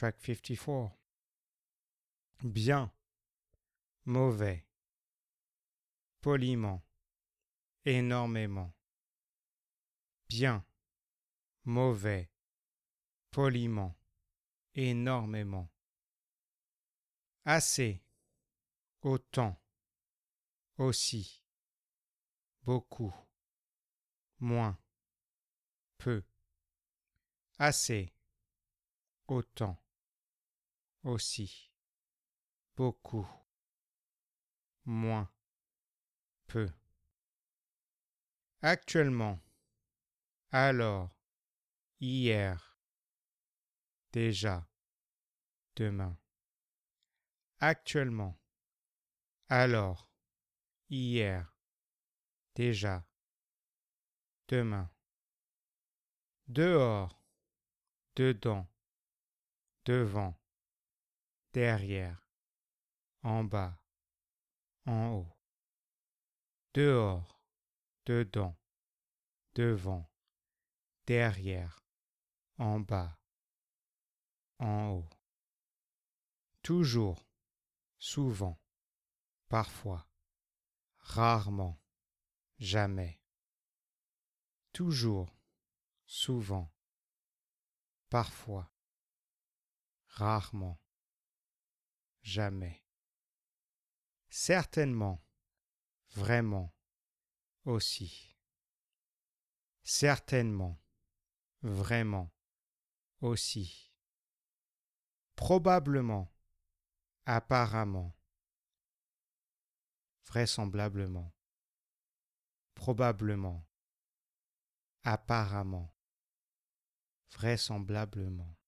Track 54. Bien, mauvais, poliment, énormément. Bien, mauvais, poliment, énormément. Assez, autant, aussi, beaucoup, moins, peu. Assez, autant, aussi, beaucoup, moins, peu. Actuellement, alors, hier, déjà, demain. Actuellement, alors, hier, déjà, demain. Dehors, dedans, devant, derrière, en bas, en haut. Dehors, dedans, devant, derrière, en bas, en haut. Toujours, souvent, parfois, rarement, jamais. Toujours, souvent, parfois, rarement, jamais. Certainement, vraiment, aussi. Certainement, vraiment, aussi. Probablement, apparemment, vraisemblablement, probablement, apparemment, vraisemblablement.